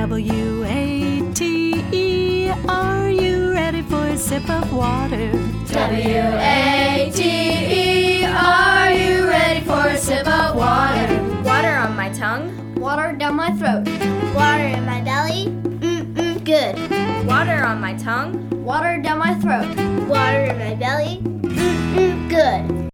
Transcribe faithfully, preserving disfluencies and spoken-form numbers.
W A T E. Are you ready for a sip of water? W A T E. Are you ready for a sip of water? Water on my tongue. Water down my throat. Water in my belly. Mm-mm, good. Water on my tongue. Water down my throat. Water in my belly. Mm-mm, good.